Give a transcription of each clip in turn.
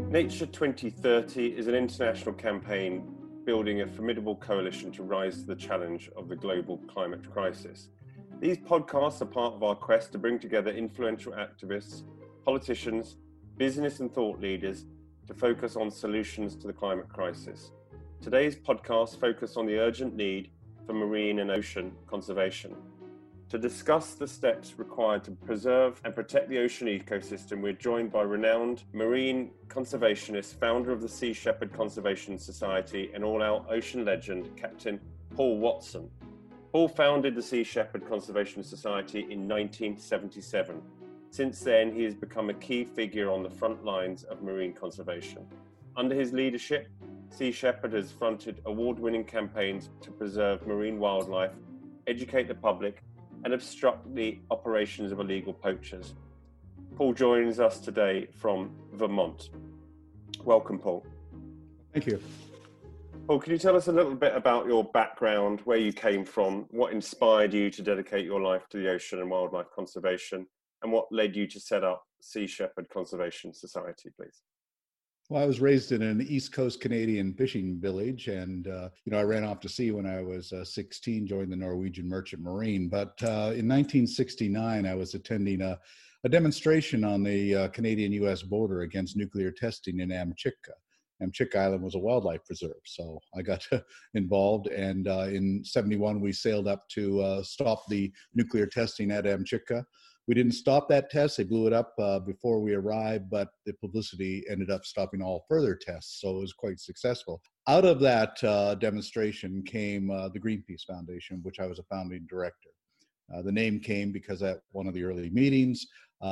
Nature 2030 is an international campaign building a formidable coalition to rise to the challenge of the global climate crisis. These podcasts are part of our quest to bring together influential activists, politicians, business and thought leaders to focus on solutions to the climate crisis. Today's podcast focuses on the urgent need for marine and ocean conservation. To discuss the steps required to preserve and protect the ocean ecosystem, we're joined by renowned marine conservationist, founder of the Sea Shepherd Conservation Society and all-out ocean legend, Captain Paul Watson. Paul founded the Sea Shepherd Conservation Society in 1977. Since then, he has become a key figure on the front lines of marine conservation. Under his leadership, Sea Shepherd has fronted award-winning campaigns to preserve marine wildlife, educate the public, and obstruct the operations of illegal poachers. Paul joins us today from Vermont. Welcome, Paul. Thank you. Paul, can you tell us a little bit about your background, where you came from, what inspired you to dedicate your life to the ocean and wildlife conservation, and what led you to set up Sea Shepherd Conservation Society, please? Well, I was raised in an East Coast Canadian fishing village, and I ran off to sea when I was 16, joined the Norwegian Merchant Marine. But in 1969, I was attending a demonstration on the Canadian-U.S. border against nuclear testing in Amchitka. Amchitka Island was a wildlife preserve, so I got involved. And in '71, we sailed up to stop the nuclear testing at Amchitka. We didn't stop that test. They blew it up before we arrived, but the publicity ended up stopping all further tests, so it was quite successful. Out of that demonstration came the Greenpeace Foundation, which I was a founding director. The name came because at one of the early meetings,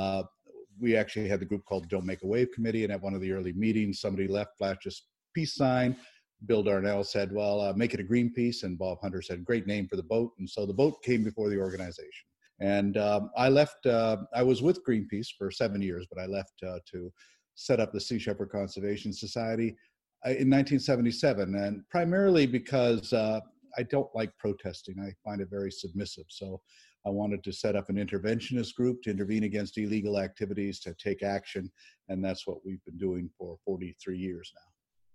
we actually had the group called Don't Make a Wave Committee, and at one of the early meetings, somebody left, flashed a peace sign. Bill Darnell said, well, make it a Greenpeace, and Bob Hunter said, great name for the boat, and so the boat came before the organization. And I left, I was with Greenpeace for 7 years, but I left to set up the Sea Shepherd Conservation Society in 1977, and primarily because I don't like protesting. I find it very submissive. So I wanted to set up an interventionist group to intervene against illegal activities, to take action, and that's what we've been doing for 43 years now.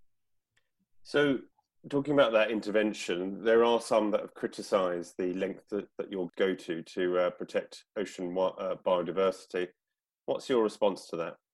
So, talking about that intervention, there are some that have criticised the length that you'll go to protect ocean biodiversity. What's your response to that?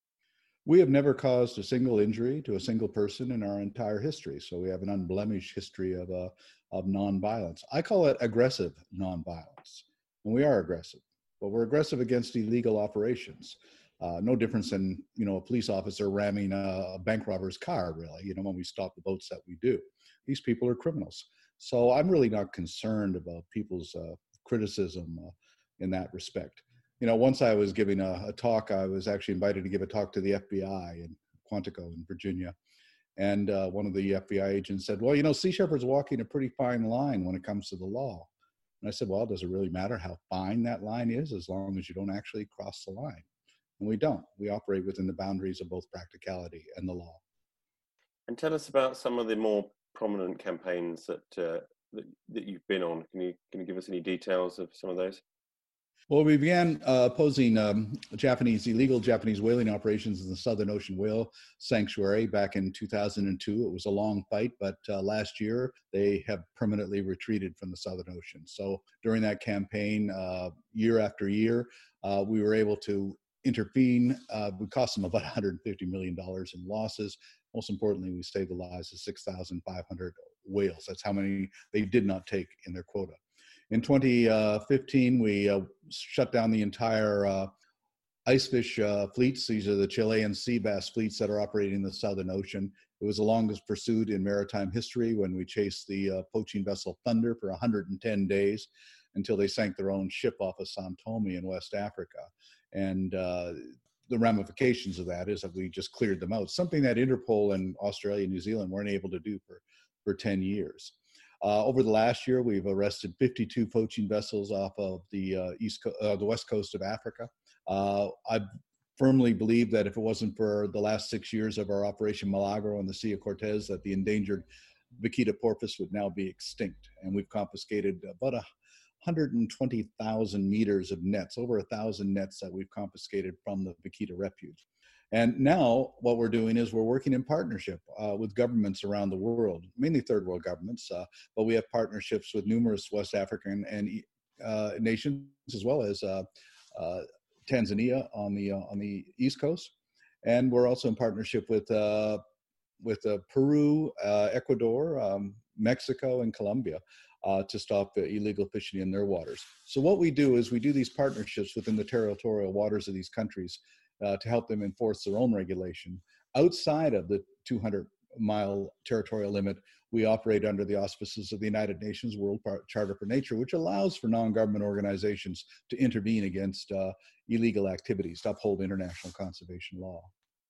We have never caused a single injury to a single person in our entire history, so we have an unblemished history of nonviolence. I call it aggressive nonviolence, and we are aggressive, but we're aggressive against illegal operations. No difference than, a police officer ramming a bank robber's car, really, when we stop the boats that we do. These people are criminals. So I'm really not concerned about people's criticism in that respect. Once I was giving a talk, I was actually invited to give a talk to the FBI in Quantico in Virginia. And one of the FBI agents said, well, Sea Shepherd's walking a pretty fine line when it comes to the law. And I said, well, does it really matter how fine that line is as long as you don't actually cross the line? And we don't. We operate within the boundaries of both practicality and the law. And tell us about some of the more prominent campaigns that you've been on. Can you give us any details of some of those? Well, we began opposing illegal Japanese whaling operations in the Southern Ocean Whale Sanctuary back in 2002. It was a long fight, but last year they have permanently retreated from the Southern Ocean. So during that campaign, year after year, we were able to intervene. We cost them about $150 million in losses. Most importantly, we saved the lives of 6,500 whales. That's how many they did not take in their quota. In 2015, we shut down the entire icefish fleets. These are the Chilean sea bass fleets that are operating in the Southern Ocean. It was the longest pursuit in maritime history when we chased the poaching vessel Thunder for 110 days until they sank their own ship off of São Tomé in West Africa. And the ramifications of that is that we just cleared them out, something that Interpol and Australia and New Zealand weren't able to do for 10 years. Over the last year, we've arrested 52 poaching vessels off of the west coast of Africa. I firmly believe that if it wasn't for the last 6 years of our Operation Milagro on the Sea of Cortez, that the endangered Vaquita porpoise would now be extinct. And we've confiscated about 120,000 meters of nets, over 1,000 nets that we've confiscated from the Vaquita refuge. And now what we're doing is we're working in partnership with governments around the world, mainly third world governments, but we have partnerships with numerous West African and nations, as well as Tanzania on the East Coast. And we're also in partnership with Peru, Ecuador, Mexico, and Colombia to stop illegal fishing in their waters. So what we do is we do these partnerships within the territorial waters of these countries to help them enforce their own regulation. Outside of the 200-mile territorial limit, we operate under the auspices of the United Nations World Charter for Nature, which allows for non-government organizations to intervene against illegal activities, to uphold international conservation law.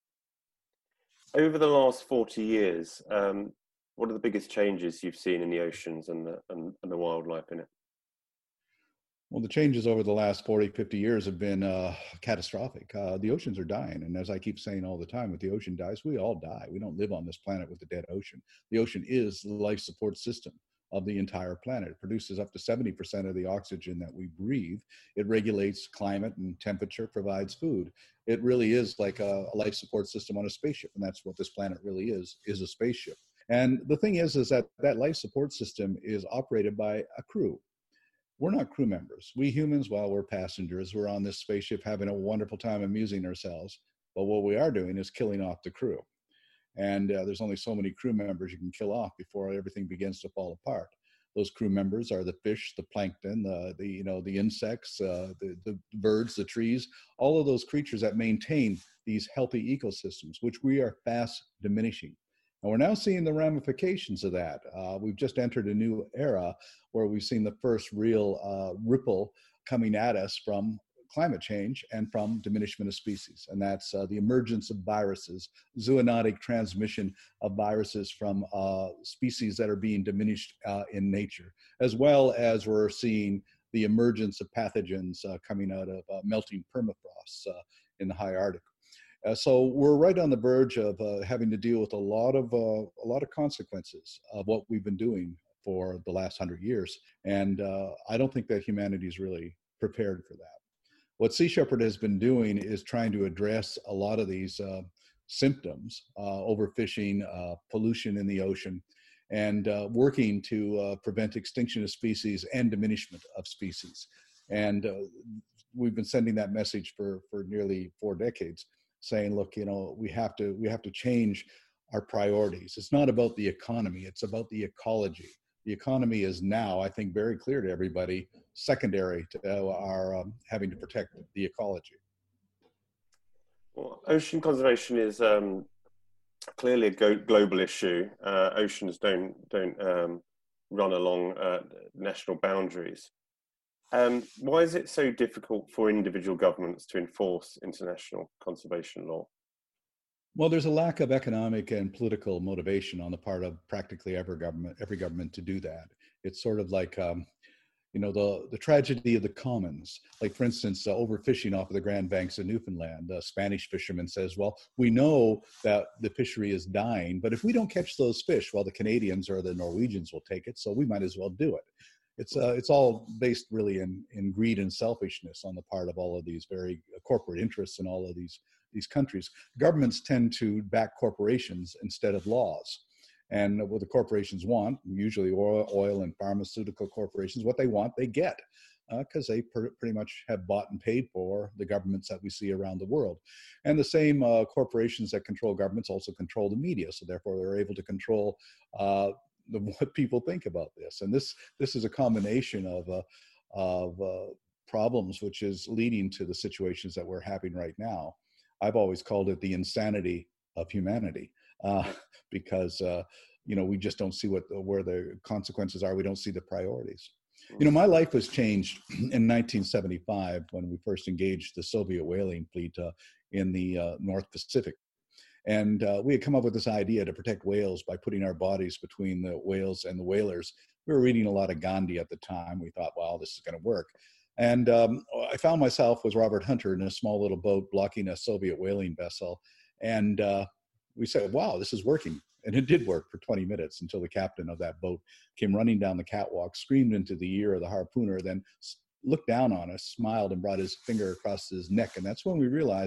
Over the last 40 years, what are the biggest changes you've seen in the oceans and the wildlife in it? Well, the changes over the last 40, 50 years have been catastrophic. The oceans are dying. And as I keep saying all the time, if the ocean dies, we all die. We don't live on this planet with a dead ocean. The ocean is the life support system of the entire planet. It produces up to 70% of the oxygen that we breathe. It regulates climate and temperature, provides food. It really is like a life support system on a spaceship. And that's what this planet really is a spaceship. And the thing is that that life support system is operated by a crew. We're not crew members. We humans, while we're passengers, we're on this spaceship having a wonderful time amusing ourselves. But what we are doing is killing off the crew. And there's only so many crew members you can kill off before everything begins to fall apart. Those crew members are the fish, the plankton, the insects, the birds, the trees, all of those creatures that maintain these healthy ecosystems, which we are fast diminishing. And we're now seeing the ramifications of that. We've just entered a new era where we've seen the first real ripple coming at us from climate change and from diminishment of species. And that's the emergence of viruses, zoonotic transmission of viruses from species that are being diminished in nature, as well as we're seeing the emergence of pathogens coming out of melting permafrost in the high Arctic. So we're right on the verge of having to deal with a lot of consequences of what we've been doing for the last 100 years. And I don't think that humanity is really prepared for that. What Sea Shepherd has been doing is trying to address a lot of these symptoms, overfishing, pollution in the ocean, and working to prevent extinction of species and diminishment of species. And we've been sending that message for nearly 4 decades, saying, look, we have to change our priorities. It's not about the economy, it's about the ecology. The economy is now, I think, very clear to everybody, secondary to our having to protect the ecology. Well, ocean conservation is clearly a global issue. Oceans don't run along national boundaries. Why is it so difficult for individual governments to enforce international conservation law? Well, there's a lack of economic and political motivation on the part of practically every government to do that. It's sort of like, the tragedy of the commons. Like, for instance, overfishing off of the Grand Banks of Newfoundland. A Spanish fisherman says, well, we know that the fishery is dying, but if we don't catch those fish, well, the Canadians or the Norwegians will take it, so we might as well do it. It's all based really in greed and selfishness on the part of all of these very corporate interests in all of these countries. Governments tend to back corporations instead of laws. And what the corporations want, usually oil and pharmaceutical corporations, what they want, they get, because they pretty much have bought and paid for the governments that we see around the world. And the same corporations that control governments also control the media, so therefore they're able to control what people think about this. And this is a combination of problems which is leading to the situations that we're having right now. I've always called it the insanity of humanity, because we just don't see where the consequences are. We don't see the priorities. My life was changed in 1975 when we first engaged the Soviet whaling fleet in the North Pacific. And we had come up with this idea to protect whales by putting our bodies between the whales and the whalers. We were reading a lot of Gandhi at the time. We thought, wow, this is going to work. And I found myself with Robert Hunter in a small little boat blocking a Soviet whaling vessel. And we said, wow, this is working. And it did work for 20 minutes until the captain of that boat came running down the catwalk, screamed into the ear of the harpooner, then looked down on us, smiled, and brought his finger across his neck. And that's when we realized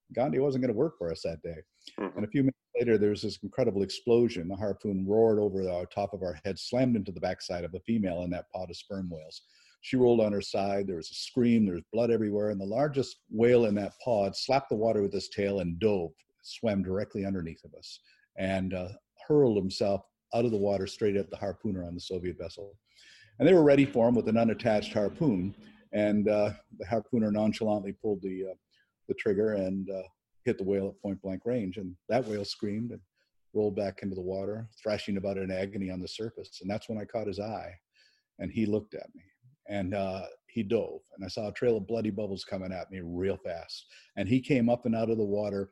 Gandhi wasn't going to work for us that day. Mm-hmm. And a few minutes later, there was this incredible explosion. The harpoon roared over the top of our head, slammed into the backside of a female in that pod of sperm whales. She rolled on her side. There was a scream. There was blood everywhere. And the largest whale in that pod slapped the water with his tail and dove, swam directly underneath of us, and hurled himself out of the water straight at the harpooner on the Soviet vessel. And they were ready for him with an unattached harpoon. And the harpooner nonchalantly pulled the trigger and hit the whale at point blank range. And that whale screamed and rolled back into the water, thrashing about in agony on the surface. And that's when I caught his eye. And he looked at me. And he dove, and I saw a trail of bloody bubbles coming at me real fast. And he came up and out of the water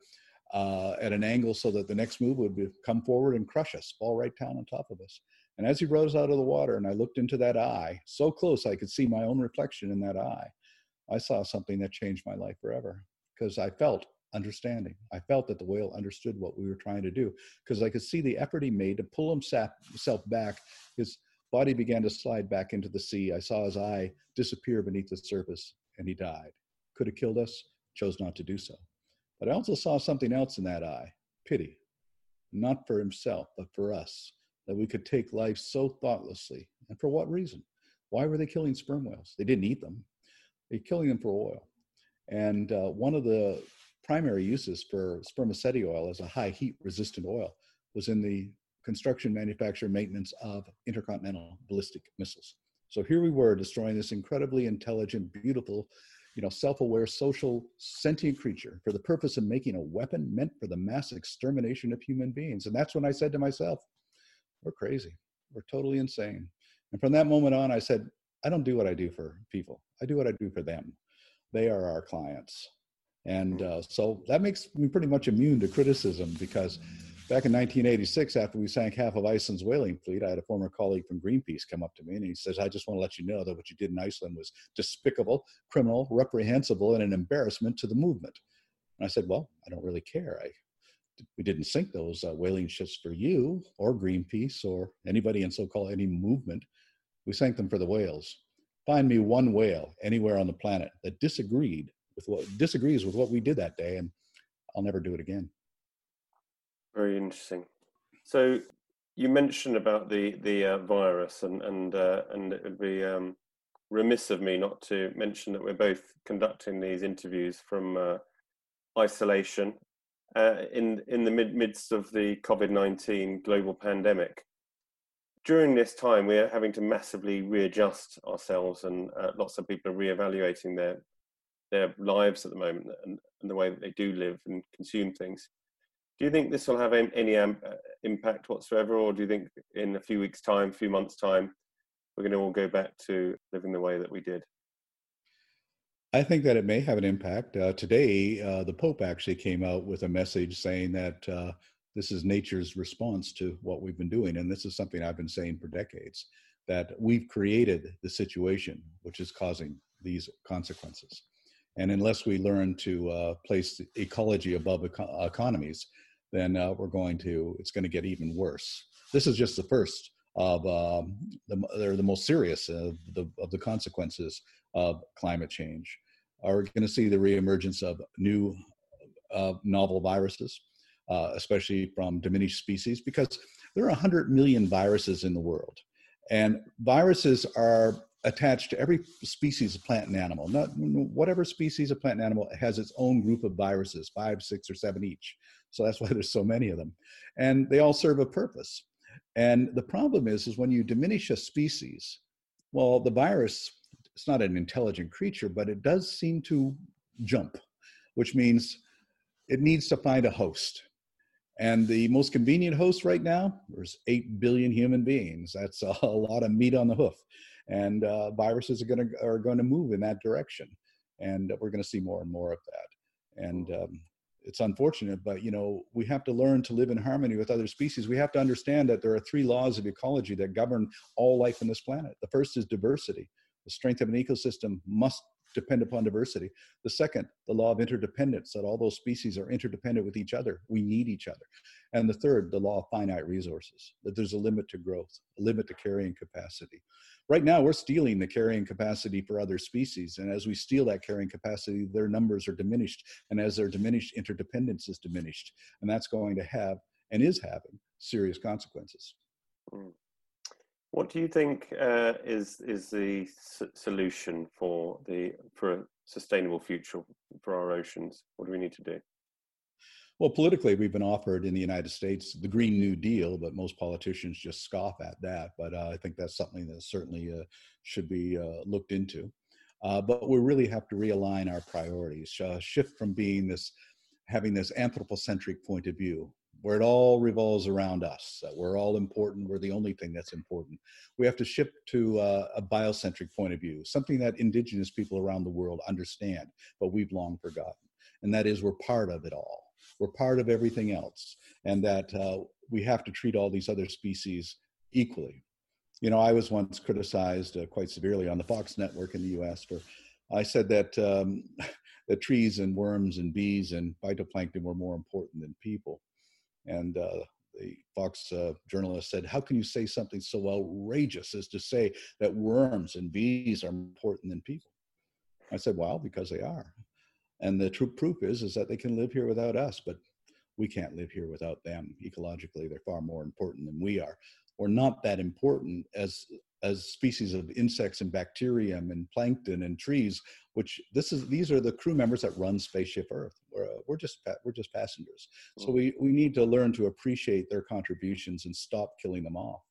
at an angle so that the next move would be come forward and crush us, fall right down on top of us. And as he rose out of the water and I looked into that eye, so close I could see my own reflection in that eye, I saw something that changed my life forever, because I felt understanding. I felt that the whale understood what we were trying to do, because I could see the effort he made to pull himself back. His body began to slide back into the sea. I saw his eye disappear beneath the surface, and he died. Could have killed us, chose not to do so. But I also saw something else in that eye, pity, not for himself, but for us, that we could take life so thoughtlessly. And for what reason? Why were they killing sperm whales? They didn't eat them. They're killing them for oil. And one of the primary uses for spermaceti oil as a high heat resistant oil was in the construction, manufacture, maintenance of intercontinental ballistic missiles. So here we were destroying this incredibly intelligent, beautiful, self-aware, social, sentient creature for the purpose of making a weapon meant for the mass extermination of human beings. And that's when I said to myself, we're crazy. We're totally insane. And from that moment on, I said, I don't do what I do for people. I do what I do for them. They are our clients. And so that makes me pretty much immune to criticism, because back in 1986, after we sank half of Iceland's whaling fleet, I had a former colleague from Greenpeace come up to me and he says, I just want to let you know that what you did in Iceland was despicable, criminal, reprehensible, and an embarrassment to the movement. And I said, well, I don't really care. We didn't sink those whaling ships for you or Greenpeace or anybody in so-called any movement. We sank them for the whales. Find me one whale anywhere on the planet that disagrees with what we did that day, and I'll never do it again. Very interesting. So you mentioned about the virus, and it would be remiss of me not to mention that we're both conducting these interviews from isolation in the midst of the COVID-19 global pandemic. During this time, we are having to massively readjust ourselves, and lots of people are reevaluating their lives at the moment and the way that they do live and consume things. Do you think this will have any impact whatsoever, or do you think in a few weeks' time, few months' time, we're going to all go back to living the way that we did? I think that it may have an impact. Today, the Pope actually came out with a message saying that this is nature's response to what we've been doing. And this is something I've been saying for decades, that we've created the situation which is causing these consequences. And unless we learn to place ecology above economies, then it's going to get even worse. This is just the first of they're the most serious of the consequences of climate change. We're going to see the reemergence of new novel viruses, especially from diminished species, because there are 100 million viruses in the world. And viruses are attached to every species of plant and animal. Whatever species of plant and animal has its own group of viruses, 5, 6, or 7 each. So that's why there's so many of them. And they all serve a purpose. And the problem is when you diminish a species, well, the virus, it's not an intelligent creature, but it does seem to jump, which means it needs to find a host. And the most convenient host right now, there's 8 billion human beings. That's a lot of meat on the hoof. And viruses are going to move in that direction. And we're going to see more and more of that. And it's unfortunate, but we have to learn to live in harmony with other species. We have to understand that there are 3 laws of ecology that govern all life on this planet. The first is diversity. The strength of an ecosystem must depend upon diversity. The second, the law of interdependence, that all those species are interdependent with each other. We need each other. And the third, the law of finite resources, that there's a limit to growth, a limit to carrying capacity. Right now, we're stealing the carrying capacity for other species. And as we steal that carrying capacity, their numbers are diminished. And as they're diminished, interdependence is diminished. And that's going to have, and is having, serious consequences. What do you think is the solution for a sustainable future for our oceans? What do we need to do? Well, politically, we've been offered in the United States the Green New Deal, but most politicians just scoff at that. But I think that's something that certainly should be looked into. But we really have to realign our priorities, shift from having this anthropocentric point of view, where it all revolves around us, that we're all important, we're the only thing that's important. We have to shift to a biocentric point of view, something that indigenous people around the world understand, but we've long forgotten. And that is, we're part of it all. We're part of everything else, and that we have to treat all these other species equally. You know, I was once criticized quite severely on the Fox network in the US I said that that trees and worms and bees and phytoplankton were more important than people. And the Fox journalist said, "How can you say something so outrageous as to say that worms and bees are more important than people?" I said, "Well, because they are. And the true proof is that they can live here without us, but we can't live here without them. Ecologically, they're far more important than we are. We're not that important as species of insects and bacterium and plankton and trees, which these are the crew members that run Spaceship Earth. We're just passengers. So we need to learn to appreciate their contributions and stop killing them off."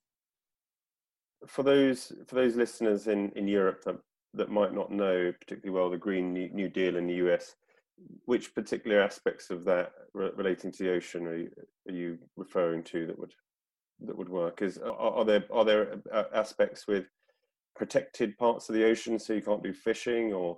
For those listeners in Europe that might not know particularly well the Green New Deal in the US, which particular aspects of that relating to the ocean are you referring to that would work? Are there aspects with protected parts of the ocean so you can't do fishing, or?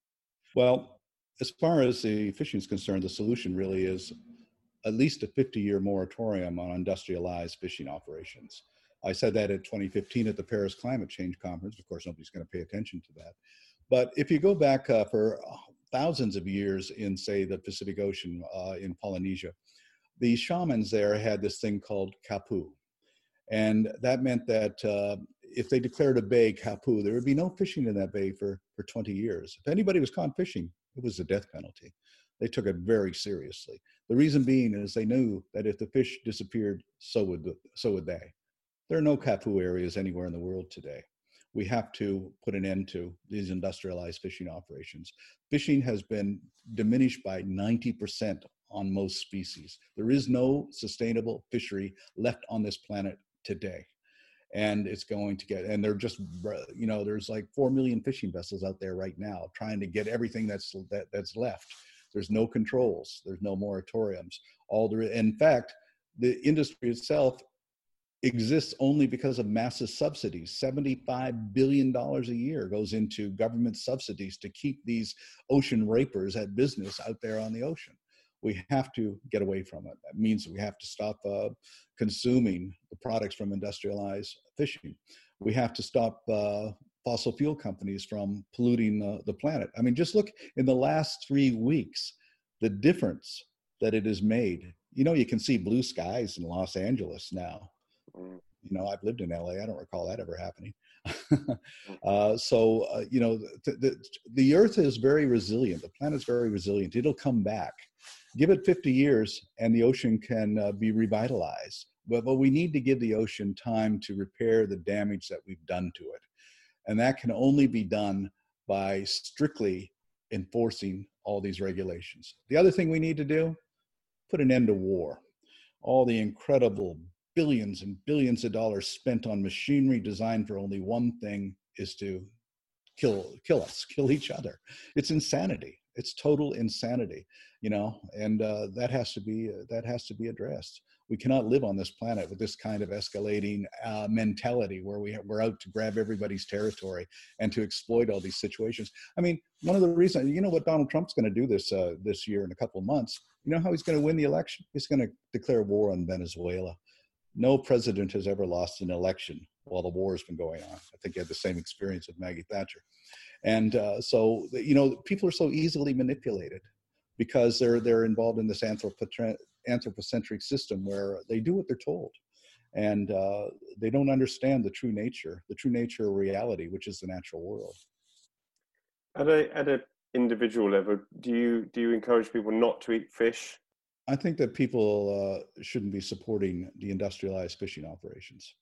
Well, as far as the fishing is concerned, the solution really is at least a 50-year moratorium on industrialized fishing operations. I said that in 2015 at the Paris Climate Change Conference. Of course, nobody's going to pay attention to that. But if you go back for thousands of years in, say, the Pacific Ocean in Polynesia, the shamans there had this thing called kapu. And that meant that if they declared a bay kapu, there would be no fishing in that bay for 20 years. If anybody was caught fishing, it was the death penalty. They took it very seriously. The reason being is they knew that if the fish disappeared, so would they. There are no kapu areas anywhere in the world today. We have to put an end to these industrialized fishing operations. Fishing has been diminished by 90% on most species. There is no sustainable fishery left on this planet today. And it's going to get, and they're just, you know, there's like 4 million fishing vessels out there right now trying to get everything that's left. There's no controls, there's no moratoriums. In fact, the industry itself exists only because of massive subsidies. $75 billion a year goes into government subsidies to keep these ocean rapers at business out there on the ocean. We have to get away from it. That means we have to stop consuming the products from industrialized fishing. We have to stop fossil fuel companies from polluting the planet. I mean, just look in the last 3 weeks, the difference that it has made. You know, you can see blue skies in Los Angeles now. You know, I've lived in LA. I don't recall that ever happening. You know, the Earth is very resilient. The planet's very resilient. It'll come back. Give it 50 years and the ocean can be revitalized. But we need to give the ocean time to repair the damage that we've done to it. And that can only be done by strictly enforcing all these regulations. The other thing we need to do, put an end to war. All the incredible billions and billions of dollars spent on machinery designed for only one thing, is to kill us, kill each other. It's insanity. It's total insanity, you know, and that has to be addressed. We cannot live on this planet with this kind of escalating mentality where we're out to grab everybody's territory and to exploit all these situations. I mean, one of the reasons, you know what Donald Trump's going to do this year in a couple of months, you know how he's going to win the election? He's going to declare war on Venezuela. No president has ever lost an election while the war has been going on. I think you had the same experience with Maggie Thatcher. And so, people are so easily manipulated because they're involved in this anthropocentric system where they do what they're told. And they don't understand the true nature of reality, which is the natural world. At a individual level, do you encourage people not to eat fish? I think that people shouldn't be supporting the industrialized fishing operations.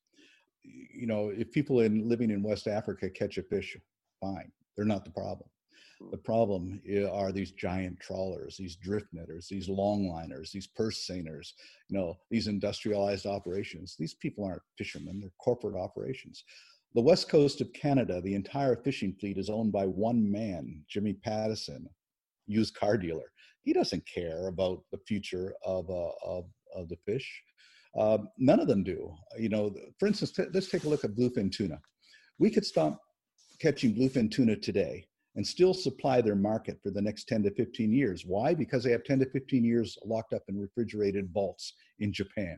If people living in West Africa catch a fish, fine, they're not the problem. The problem are these giant trawlers, these drift netters, these longliners, these purse seiners, these industrialized operations. These people aren't fishermen, they're corporate operations. The west coast of Canada, the entire fishing fleet is owned by one man, Jimmy Pattison, used car dealer. He doesn't care about the future of the fish. None of them do. For instance, let's take a look at bluefin tuna. We could stop catching bluefin tuna today and still supply their market for the next 10 to 15 years. Why? Because they have 10 to 15 years locked up in refrigerated vaults in Japan.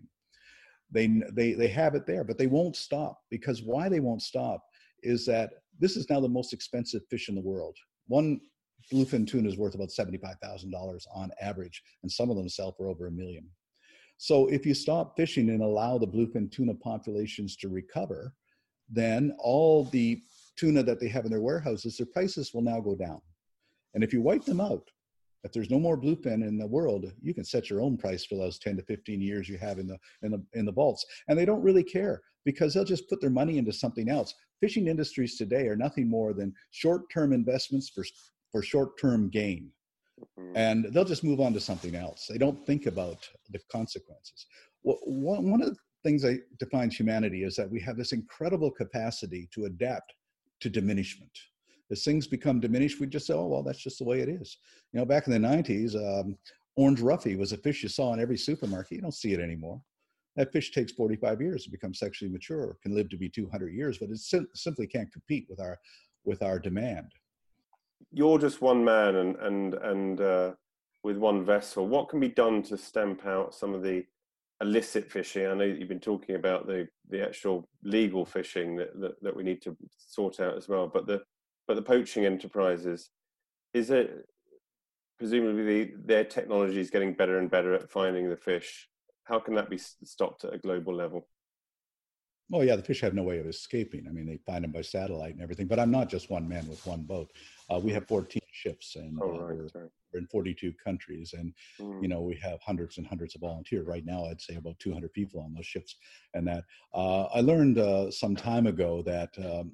They have it there, but they won't stop, because why they won't stop is that this is now the most expensive fish in the world. One bluefin tuna is worth about $75,000 on average, and some of them sell for over $1 million. So if you stop fishing and allow the bluefin tuna populations to recover, then all the tuna that they have in their warehouses, their prices will now go down. And if you wipe them out, if there's no more bluefin in the world, you can set your own price for those 10 to 15 years you have in the vaults. And they don't really care, because they'll just put their money into something else. Fishing industries today are nothing more than short-term investments for short-term gain. And they'll just move on to something else. They don't think about the consequences. One of the things that defines humanity is that we have this incredible capacity to adapt to diminishment. As things become diminished, we just say, oh, well, that's just the way it is. Back in the 90s, orange roughy was a fish you saw in every supermarket. You don't see it anymore. That fish takes 45 years to become sexually mature, can live to be 200 years, but it simply can't compete with our demand. You're just one man and with one vessel. What can be done to stamp out some of the illicit fishing? I know you've been talking about the actual legal fishing that we need to sort out as well, but the poaching enterprises, is it presumably their technology is getting better and better at finding the fish? How can that be stopped at a global level? Oh yeah, the fish have no way of escaping. I mean, they find them by satellite and everything. But I'm not just one man with one boat. We have 14 ships, and we're in 42 countries, and we have hundreds and hundreds of volunteers. Right now, I'd say about 200 people on those ships. And that I learned some time ago that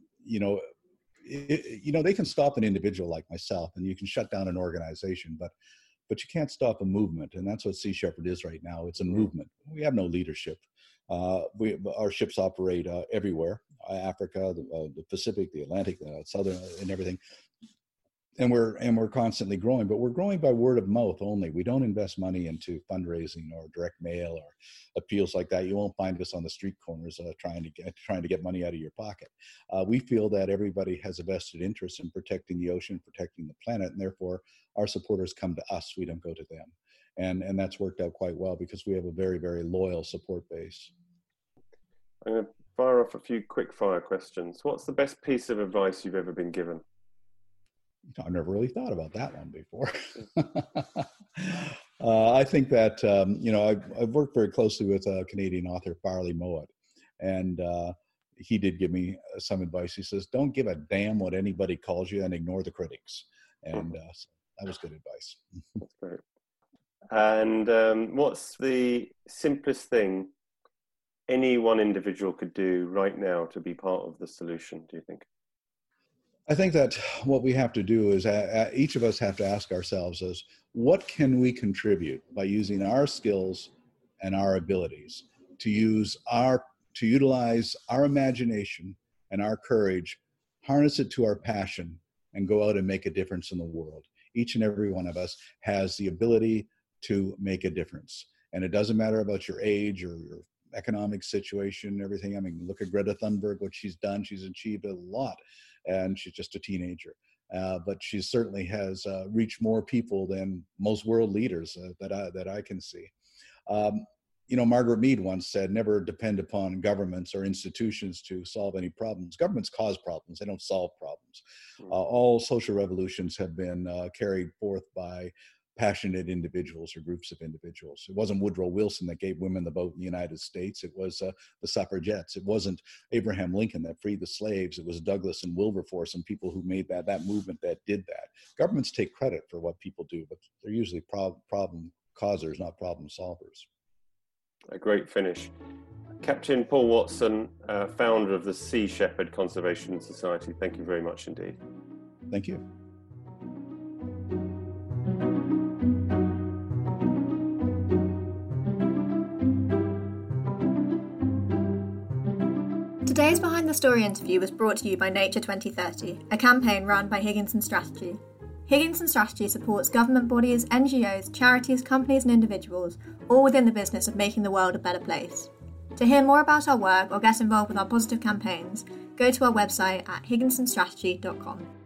they can stop an individual like myself, and you can shut down an organization, but you can't stop a movement, and that's what Sea Shepherd is right now. It's a movement. We have no leadership. Our ships operate everywhere: Africa, the Pacific, the Atlantic, the Southern, and everything. And we're constantly growing, but we're growing by word of mouth only. We don't invest money into fundraising or direct mail or appeals like that. You won't find us on the street corners trying to get money out of your pocket. We feel that everybody has a vested interest in protecting the ocean, protecting the planet, and therefore our supporters come to us. We don't go to them, and that's worked out quite well because we have a very, very loyal support base. I'm going to fire off a few quick fire questions. What's the best piece of advice you've ever been given? I've never really thought about that one before. I think that, I've worked very closely with a Canadian author, Farley Mowat, and he did give me some advice. He says, don't give a damn what anybody calls you and ignore the critics. And so that was good advice. That's great. And what's the simplest thing any one individual could do right now to be part of the solution, do you think? I think that what we have to do is each of us have to ask ourselves is, what can we contribute by using our skills and our abilities to utilize our imagination and our courage, harness it to our passion, and go out and make a difference in the world. Each and every one of us has the ability to make a difference. And it doesn't matter about your age or your economic situation, everything. I mean, look at Greta Thunberg, what she's done. She's achieved a lot, and she's just a teenager. But she certainly has reached more people than most world leaders that I can see. Margaret Mead once said, never depend upon governments or institutions to solve any problems. Governments cause problems, they don't solve problems. All social revolutions have been carried forth by passionate individuals or groups of individuals. It wasn't Woodrow Wilson that gave women the vote in the United States. It was the suffragettes. It wasn't Abraham Lincoln that freed the slaves. It was Douglass and Wilberforce and people who made that movement that did that. Governments take credit for what people do, but they're usually problem causers, not problem solvers. A great finish. Captain Paul Watson, founder of the Sea Shepherd Conservation Society, thank you very much indeed. Thank you. Today's Behind the Story interview was brought to you by Nature 2030, a campaign run by Higginson Strategy. Higginson Strategy supports government bodies, NGOs, charities, companies and individuals, all within the business of making the world a better place. To hear more about our work or get involved with our positive campaigns, go to our website at higginsonstrategy.com.